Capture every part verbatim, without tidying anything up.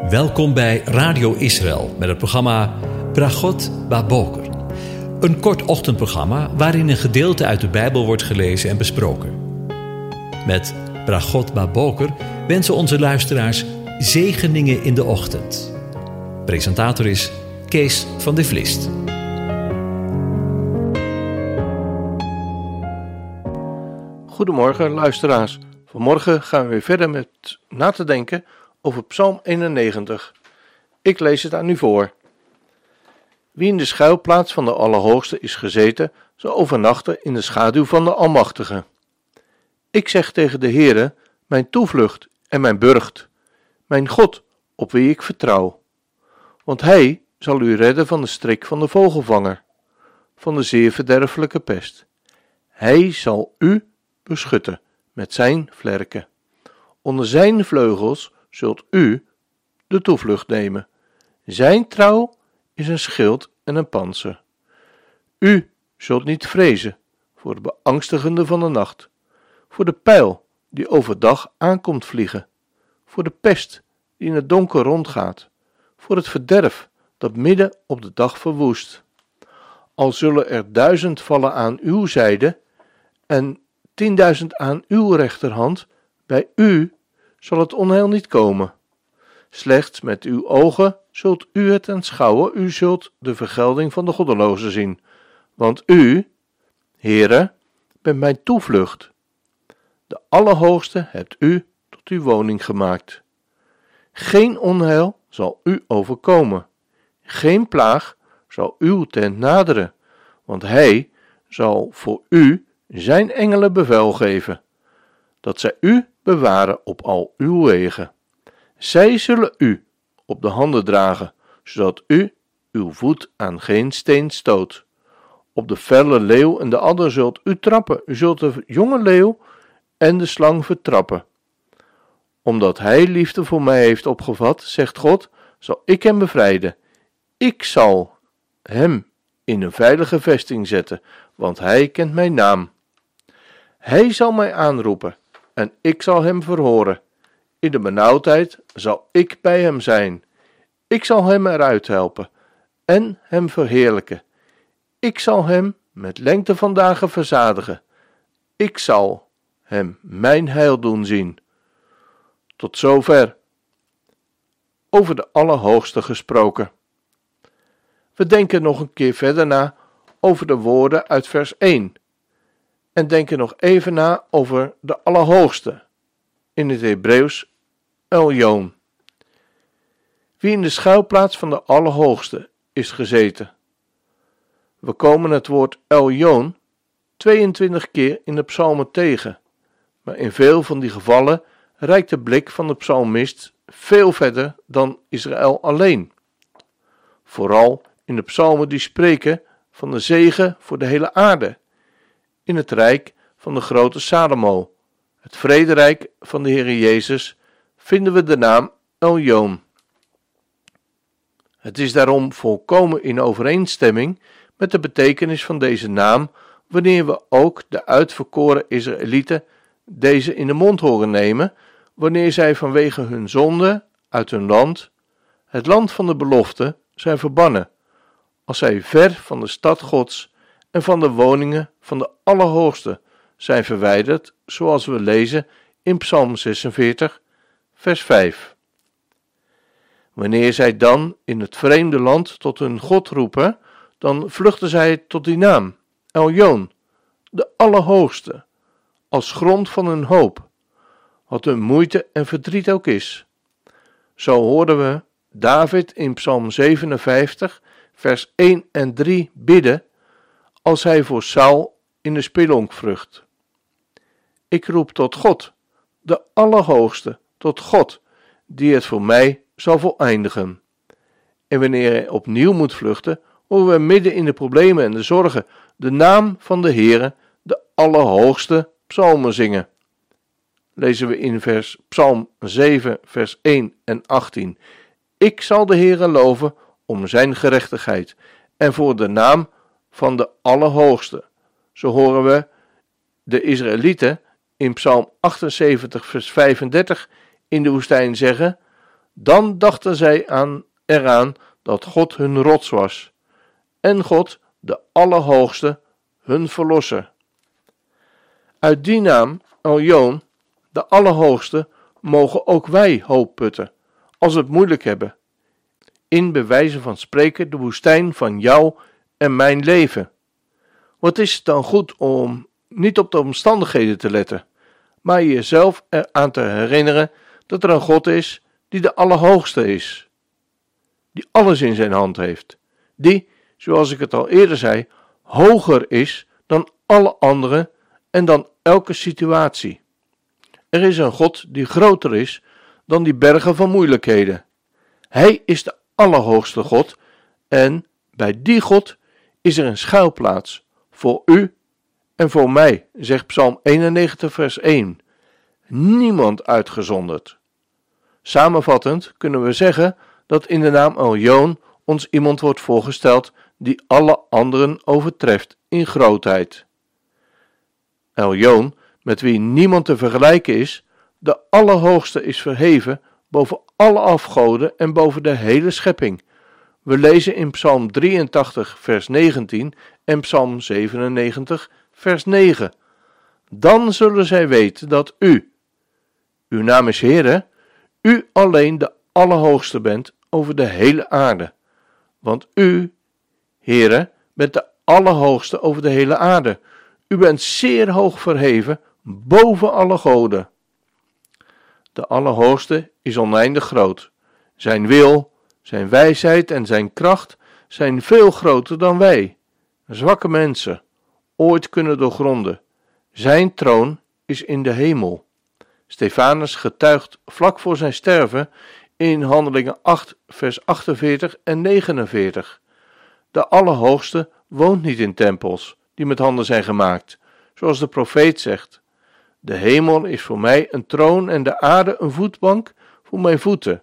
Welkom bij Radio Israël met het programma Bragot Baboker. Een kort ochtendprogramma waarin een gedeelte uit de Bijbel wordt gelezen en besproken. Met Bragot Baboker wensen onze luisteraars zegeningen in de ochtend. Presentator is Kees van de Vlist. Goedemorgen luisteraars. Vanmorgen gaan we weer verder met na te denken over Psalm eenennegentig. Ik lees het aan u voor. Wie in de schuilplaats van de Allerhoogste is gezeten, zal overnachten in de schaduw van de Almachtige. Ik zeg tegen de Heere, mijn toevlucht en mijn burcht, mijn God, op wie ik vertrouw. Want hij zal u redden van de strik van de vogelvanger, van de zeer verderfelijke pest. Hij zal u beschutten met zijn vlerken. Onder zijn vleugels zult u de toevlucht nemen. Zijn trouw is een schild en een pantser. U zult niet vrezen voor de beangstigende van de nacht, voor de pijl die overdag aankomt vliegen, voor de pest die in het donker rondgaat, voor het verderf dat midden op de dag verwoest. Al zullen er duizend vallen aan uw zijde en tienduizend aan uw rechterhand, bij u zal het onheil niet komen. Slechts met uw ogen zult u het aanschouwen, u zult de vergelding van de goddelozen zien. Want u, Heere, bent mijn toevlucht. De Allerhoogste hebt u tot uw woning gemaakt. Geen onheil zal u overkomen. Geen plaag zal uw tent naderen, want hij zal voor u zijn engelen bevel geven, dat zij u bewaren op al uw wegen. Zij zullen u op de handen dragen, zodat u uw voet aan geen steen stoot. Op de felle leeuw en de adder zult u trappen, u zult de jonge leeuw en de slang vertrappen. Omdat hij liefde voor mij heeft opgevat, zegt God, zal ik hem bevrijden. Ik zal hem in een veilige vesting zetten, want hij kent mijn naam. Hij zal mij aanroepen en ik zal hem verhoren. In de benauwdheid zal ik bij hem zijn. Ik zal hem eruit helpen en hem verheerlijken. Ik zal hem met lengte van dagen verzadigen. Ik zal hem mijn heil doen zien. Tot zover. Over de Allerhoogste gesproken. We denken nog een keer verder na over de woorden uit vers één. En denken nog even na over de Allerhoogste. In het Hebreeuws Elyon. Wie in de schuilplaats van de Allerhoogste is gezeten. We komen het woord Elyon tweeëntwintig keer in de psalmen tegen, maar in veel van die gevallen reikt de blik van de psalmist veel verder dan Israël alleen. Vooral in de psalmen die spreken van de zegen voor de hele aarde, in het rijk van de grote Salomo, het vrederijk van de Heere Jezus, vinden we de naam Elyon. Het is daarom volkomen in overeenstemming met de betekenis van deze naam, wanneer we ook de uitverkoren Israëlieten deze in de mond horen nemen, wanneer zij vanwege hun zonde uit hun land, het land van de belofte, zijn verbannen, als zij ver van de stad Gods en van de woningen van de Allerhoogste zijn verwijderd, zoals we lezen in Psalm zesenveertig, vers vijf. Wanneer zij dan in het vreemde land tot hun God roepen, dan vluchten zij tot die naam, Elyon, de Allerhoogste, als grond van hun hoop, wat hun moeite en verdriet ook is. Zo hoorden we David in Psalm zevenenvijftig, vers één en drie bidden, als hij voor Saul in de spelonk vlucht. Ik roep tot God, de Allerhoogste, tot God, die het voor mij zal voleindigen. En wanneer hij opnieuw moet vluchten, horen we midden in de problemen en de zorgen de naam van de Heere, de Allerhoogste, psalmen zingen. Lezen we in vers Psalm zeven, vers één en achttien. Ik zal de Heere loven om zijn gerechtigheid en voor de naam van de Allerhoogste. Zo horen we de Israëlieten in Psalm achtenzeventig, vers vijfendertig in de woestijn zeggen: Dan dachten zij aan, eraan dat God hun rots was en God, de Allerhoogste, hun verlosser. Uit die naam, Elyon, de Allerhoogste, mogen ook wij hoop putten, als we het moeilijk hebben. In bewijzen van spreken de woestijn van jou en mijn leven. Wat is het dan goed om niet op de omstandigheden te letten, maar jezelf eraan te herinneren dat er een God is die de Allerhoogste is, die alles in zijn hand heeft, die, zoals ik het al eerder zei, hoger is dan alle anderen en dan elke situatie. Er is een God die groter is dan die bergen van moeilijkheden. Hij is de Allerhoogste God en bij die God is er een schuilplaats voor u en voor mij, zegt Psalm eenennegentig vers één. Niemand uitgezonderd. Samenvattend kunnen we zeggen dat in de naam Elyon ons iemand wordt voorgesteld die alle anderen overtreft in grootheid. Elyon, met wie niemand te vergelijken is, de Allerhoogste is verheven boven alle afgoden en boven de hele schepping. We lezen in Psalm drieëntachtig vers negentien en Psalm zevenennegentig vers negen. Dan zullen zij weten dat u, uw naam is Heere, u alleen de Allerhoogste bent over de hele aarde. Want u, Heere, bent de Allerhoogste over de hele aarde. U bent zeer hoog verheven boven alle goden. De Allerhoogste is oneindig groot. Zijn wil, zijn wijsheid en zijn kracht zijn veel groter dan wij, zwakke mensen, ooit kunnen doorgronden. Zijn troon is in de hemel. Stefanus getuigt vlak voor zijn sterven in Handelingen acht vers achtenveertig en negenenveertig. De Allerhoogste woont niet in tempels die met handen zijn gemaakt, zoals de profeet zegt. De hemel is voor mij een troon en de aarde een voetbank voor mijn voeten.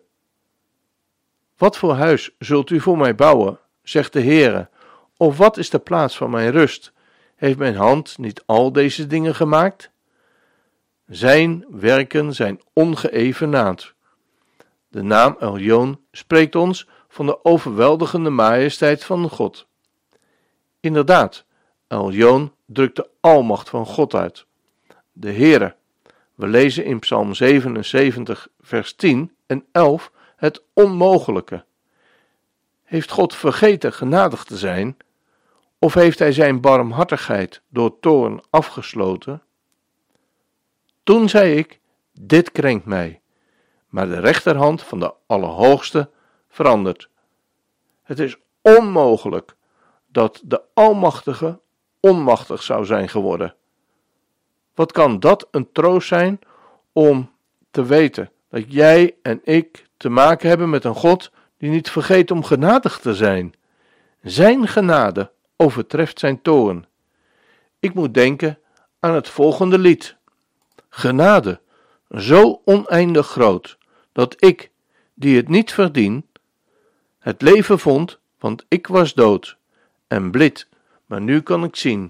Wat voor huis zult u voor mij bouwen, zegt de Heere, of wat is de plaats van mijn rust? Heeft mijn hand niet al deze dingen gemaakt? Zijn werken zijn ongeëvenaard. De naam Elyon spreekt ons van de overweldigende majesteit van God. Inderdaad, Elyon drukt de almacht van God uit. De Heere, we lezen in Psalm zevenenzeventig vers tien en elf het onmogelijke. Heeft God vergeten genadig te zijn, of heeft hij zijn barmhartigheid door toorn afgesloten? Toen zei ik, dit krenkt mij, maar de rechterhand van de Allerhoogste verandert. Het is onmogelijk dat de Almachtige onmachtig zou zijn geworden. Wat kan dat een troost zijn om te weten dat jij en ik te maken hebben met een God die niet vergeet om genadig te zijn. Zijn genade overtreft zijn toorn. Ik moet denken aan het volgende lied. Genade, zo oneindig groot, dat ik, die het niet verdien, het leven vond, want ik was dood en blind, maar nu kan ik zien.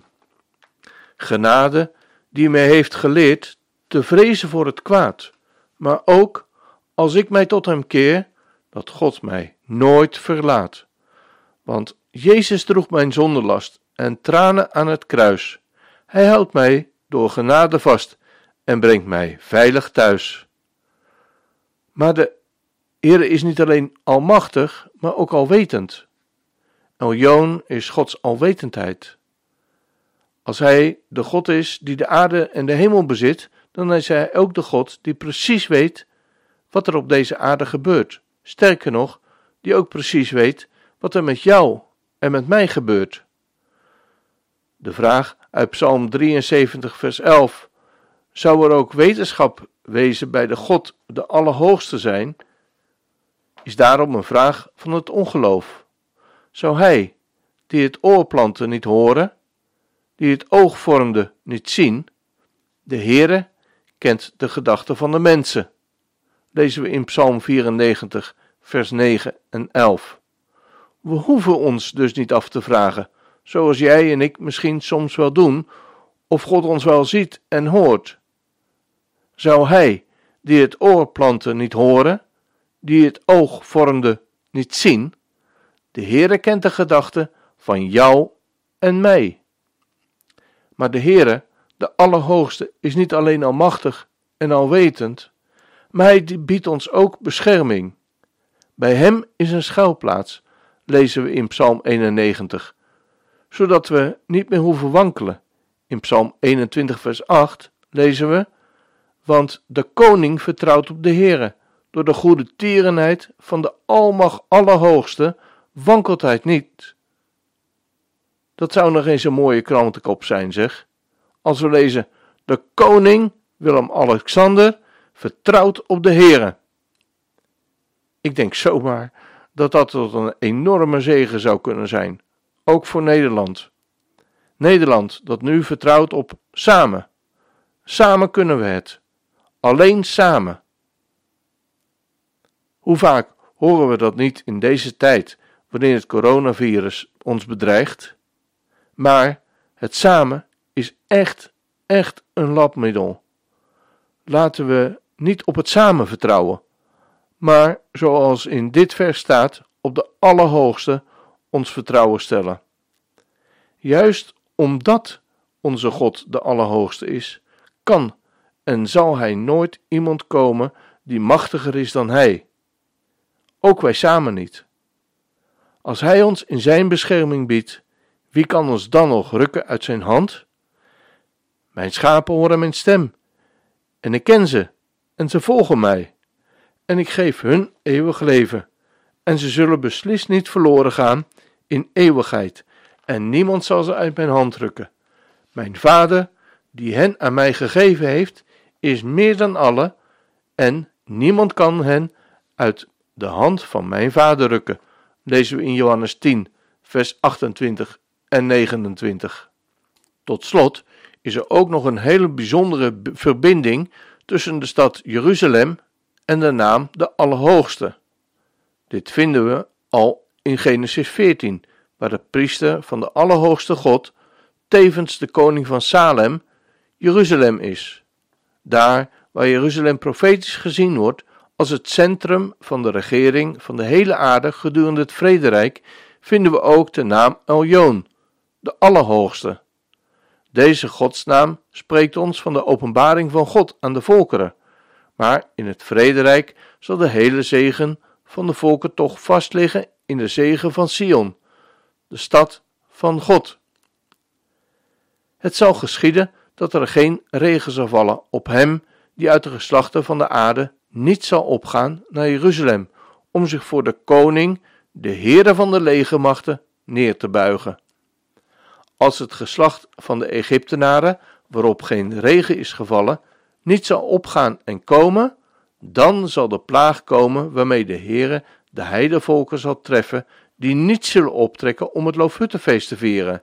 Genade die mij heeft geleerd te vrezen voor het kwaad, maar ook, als ik mij tot hem keer, dat God mij nooit verlaat. Want Jezus droeg mijn zondelast en tranen aan het kruis. Hij houdt mij door genade vast en brengt mij veilig thuis. Maar de Heere is niet alleen almachtig, maar ook alwetend. Elyon is Gods alwetendheid. Als hij de God is die de aarde en de hemel bezit, dan is hij ook de God die precies weet wat er op deze aarde gebeurt. Sterker nog, die ook precies weet wat er met jou en met mij gebeurt. De vraag uit Psalm drieënzeventig vers elf, zou er ook wetenschap wezen bij de God, de Allerhoogste zijn, is daarom een vraag van het ongeloof. Zou hij, die het oor plantte, niet horen, die het oog vormde, niet zien? De Heere kent de gedachten van de mensen, lezen we in Psalm vierennegentig vers negen en elf. We hoeven ons dus niet af te vragen, zoals jij en ik misschien soms wel doen, of God ons wel ziet en hoort. Zou hij, die het oor plantte, niet horen, die het oog vormde, niet zien? De Heere kent de gedachten van jou en mij. Maar de Heere, de Allerhoogste, is niet alleen almachtig en alwetend, maar hij biedt ons ook bescherming. Bij hem is een schuilplaats, lezen we in Psalm eenennegentig, zodat we niet meer hoeven wankelen. In Psalm eenentwintig vers acht lezen we: want de koning vertrouwt op de Heere, door de goede tierenheid van de Almacht Allerhoogste wankelt hij niet. Dat zou nog eens een mooie krantenkop zijn, zeg. Als we lezen: de koning Willem-Alexander vertrouwt op de Heere. Ik denk zomaar dat dat tot een enorme zegen zou kunnen zijn, ook voor Nederland. Nederland dat nu vertrouwt op samen. Samen kunnen we het. Alleen samen. Hoe vaak horen we dat niet in deze tijd, wanneer het coronavirus ons bedreigt? Maar het samen is echt, echt een labmiddel. Laten we niet op het samen vertrouwen, maar zoals in dit vers staat, op de Allerhoogste ons vertrouwen stellen. Juist omdat onze God de Allerhoogste is, kan en zal hij nooit iemand komen die machtiger is dan hij. Ook wij samen niet. Als hij ons in zijn bescherming biedt, wie kan ons dan nog rukken uit zijn hand? Mijn schapen horen mijn stem, en ik ken ze, en ze volgen mij. En ik geef hun eeuwig leven, en ze zullen beslist niet verloren gaan in eeuwigheid, en niemand zal ze uit mijn hand rukken. Mijn Vader, die hen aan mij gegeven heeft, is meer dan alle, en niemand kan hen uit de hand van mijn Vader rukken. Lezen we in Johannes tien, vers achtentwintig en negenentwintig. Tot slot is er ook nog een hele bijzondere verbinding tussen de stad Jeruzalem en de naam de Allerhoogste. Dit vinden we al in Genesis veertien, waar de priester van de Allerhoogste God, tevens de koning van Salem, Jeruzalem is. Daar waar Jeruzalem profetisch gezien wordt als het centrum van de regering van de hele aarde gedurende het vrederijk, vinden we ook de naam Elyon, de Allerhoogste. Deze godsnaam spreekt ons van de openbaring van God aan de volkeren, maar in het vrederijk zal de hele zegen van de volken toch vastliggen in de zegen van Sion, de stad van God. Het zal geschieden dat er geen regen zal vallen op hem die uit de geslachten van de aarde niet zal opgaan naar Jeruzalem, om zich voor de koning, de Heere van de legermachten, neer te buigen. Als het geslacht van de Egyptenaren, waarop geen regen is gevallen, niet zal opgaan en komen, dan zal de plaag komen waarmee de Heere de heidevolken zal treffen, die niet zullen optrekken om het Loofhuttenfeest te vieren.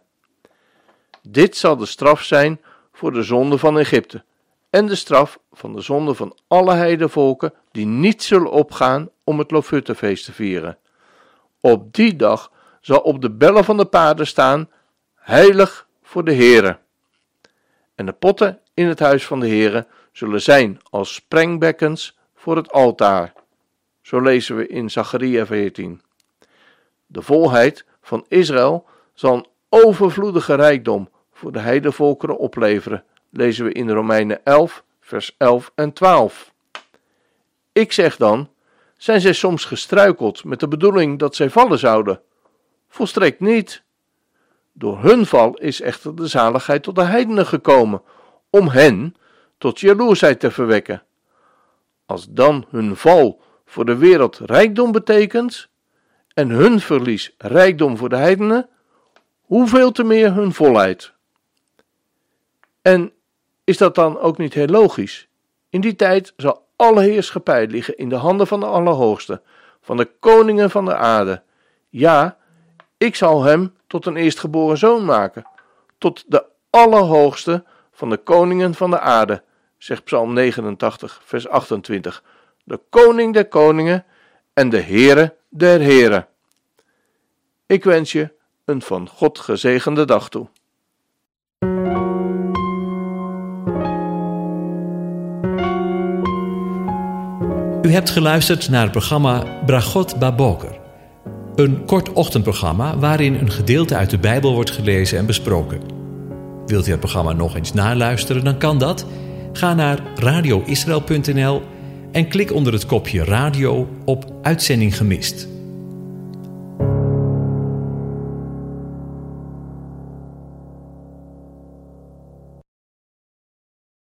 Dit zal de straf zijn voor de zonde van Egypte en de straf van de zonde van alle heidevolken die niet zullen opgaan om het Loofhuttenfeest te vieren. Op die dag zal op de bellen van de paarden staan: heilig voor de Heere. En de potten in het huis van de Heere zullen zijn als sprengbekkens voor het altaar. Zo lezen we in Zacharia veertien. De volheid van Israël zal een overvloedige rijkdom voor de heidevolkeren opleveren, lezen we in Romeinen elf, vers elf en twaalf. Ik zeg dan, zijn zij soms gestruikeld met de bedoeling dat zij vallen zouden? Volstrekt niet. Door hun val is echter de zaligheid tot de heidenen gekomen, om hen tot jaloersheid te verwekken. Als dan hun val voor de wereld rijkdom betekent, en hun verlies rijkdom voor de heidenen, hoeveel te meer hun volheid. En is dat dan ook niet heel logisch? In die tijd zal alle heerschappij liggen in de handen van de Allerhoogste, van de koningen van de aarde. Ja, ik zal hem tot een eerstgeboren zoon maken, tot de Allerhoogste van de koningen van de aarde, zegt Psalm negenentachtig, vers achtentwintig. De koning der koningen en de Heere der heren. Ik wens je een van God gezegende dag toe. U hebt geluisterd naar het programma Bragot Baboker. Een kort ochtendprogramma waarin een gedeelte uit de Bijbel wordt gelezen en besproken. Wilt u het programma nog eens naluisteren, dan kan dat. Ga naar radio israël punt n l en klik onder het kopje radio op Uitzending gemist.